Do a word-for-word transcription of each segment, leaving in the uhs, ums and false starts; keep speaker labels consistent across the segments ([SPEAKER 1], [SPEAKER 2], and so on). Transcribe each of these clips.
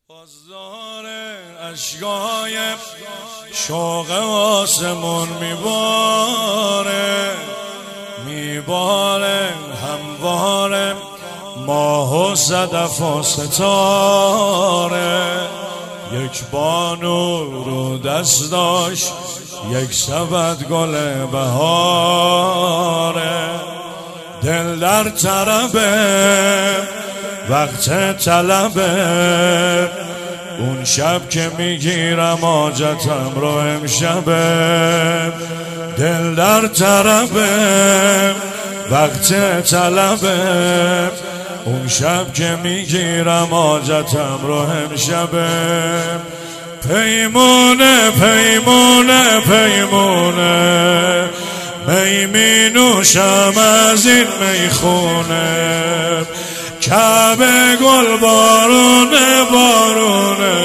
[SPEAKER 1] بازدار اشکای شوق آسمون میباره میباره همواره ماه و صدف و ستاره. یک بانو رو دست داشت یک سبد گل بهاره. دل در طربه وقت طلبه اون شب که میگیرم حاجتم رو امشبه. دل در طربه وقت طلبه اون شب که میگیرم حاجتم رو امشبه. پیمونه پیمونه پیمونه می می نوشم از این میخونه. کعبه گل بارونه بارونه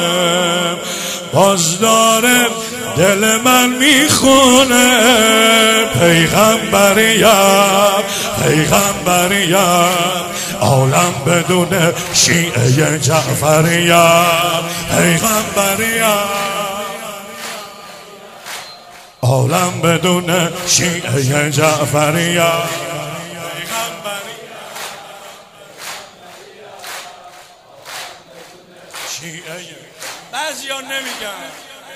[SPEAKER 1] بازدار دل من میخونه. پیغمبریم پیغمبریم عالم بدون شیعه جعفریم. پیغمبریم عالم بدون شیعه جعفریم. بعضی ها نمیگن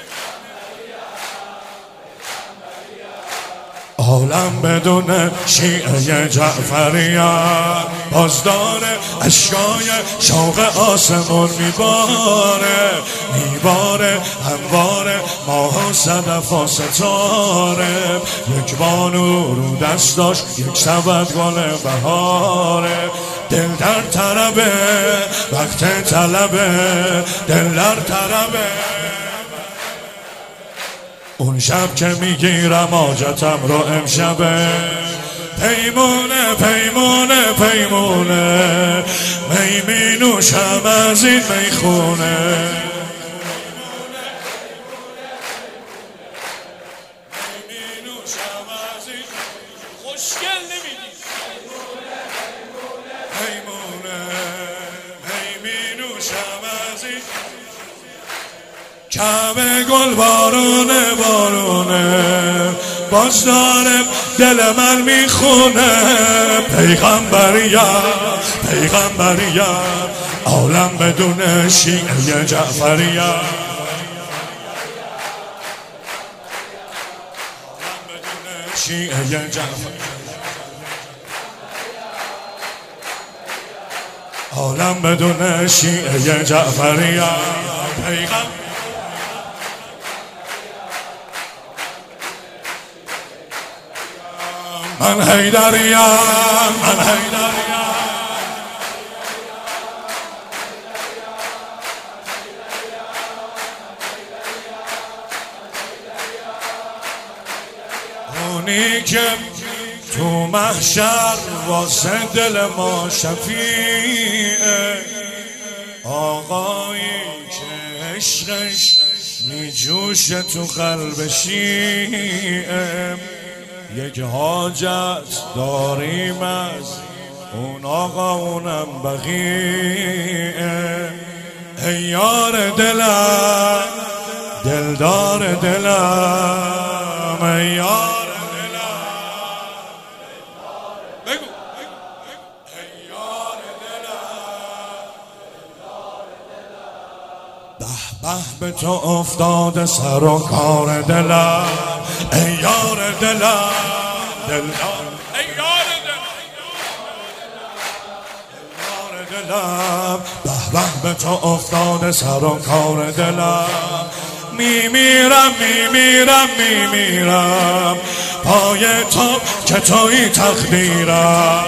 [SPEAKER 1] عالم بدون شیعه جعفریم. بازدار اشکای شوق آسمون میباره میباره همواره ماه و صدف و ستاره. یک بانو رو دست داشت یک سبد گل بهاره. دل در طربه وقت طلبه دل در طربه اون شب که میگیرم حاجتم رو امشبه. پیمونه پیمونه پیمونه می می نوشم از این میخونه. خوشگل نمیدی پیمونه می می نوشم از این. کعبه گل بارونه بارونه بازدار دل من میخونه. پیغمبریم پیغمبریم عالم بدون شیعه جعفریم. عالم بدون شیعه جعفریم. عالم بدون شیعه جعفریم. پیغمبر من حیدریم من حیدریم اونی که تو محشر واسه دل ما شفیعه. آقایی که عشقش میجوشه تو قلب شیعه. یک حاجت داریم از اون آقا اونم بقیه. ای یار دلم دلدار دلم ای یار دلم بگو ای یار دلم. به به به تو افتاده سر و کار دلم. ای یار دلم دلدار ای یار دلم. به به به تو افتاده سر و کار دلم. میمیرم میمیرم میمیرم پای تو که توی تقدیرم.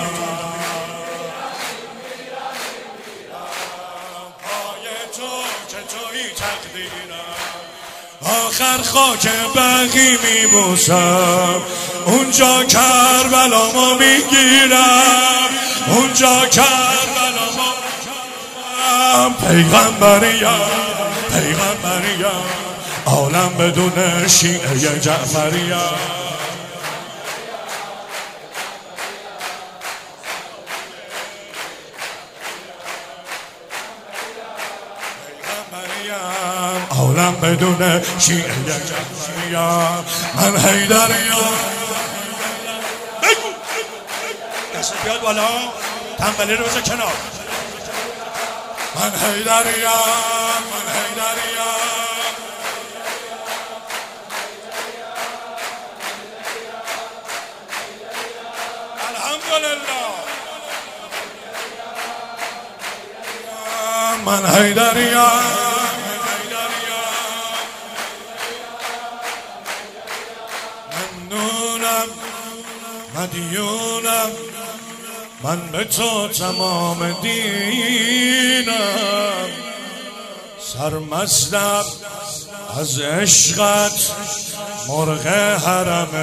[SPEAKER 1] پای تو که توی تقدیرم. آخر خاک بقی میبوسم اونجا کربلامو میگیرم اونجا کربلامو میگیرم. پیغمبریم پیغمبریم عالم بدون شیعه جعفریم. جعفریم، عالم بدون شیعه جعفریم. من حیدریم. بگو دست بیاد بالا، تنبلی رو بذار کنار. من حیدریم، من حیدریم. الحمدلله. من حیدریم، ممنونم، مدیونم، من به تو تمام دینم. سرمستم از عشقت، مرغ حرم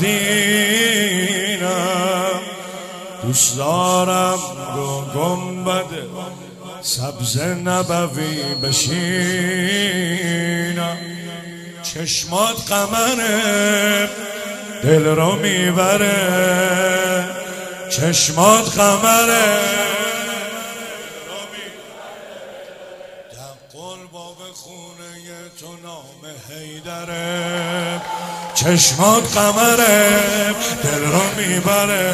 [SPEAKER 1] مدینم. دوست دارم رو گنبد سبز نبوی بشینم. چشمات قمره دل رو میبره، چشمات قمره دقل باب خونه تو نام حیدره. چشمات قمره دل رو میبره،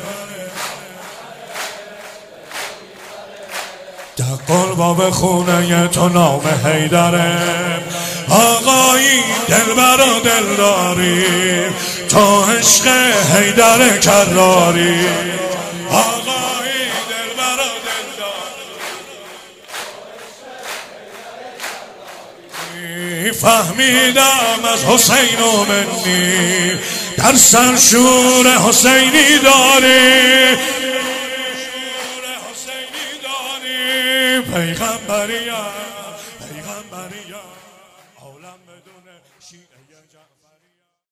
[SPEAKER 1] دقل باب خونه تو نام حیدره. آقایی دلبر و دلداری، تو عشق حیدر کراری. آقایی دلبر و دلداری، فهمیدم از حسین و منی، در سرشور حسینی داری. پیغمبریم، پیغمبریم، عالم بدون شیعه جعفری.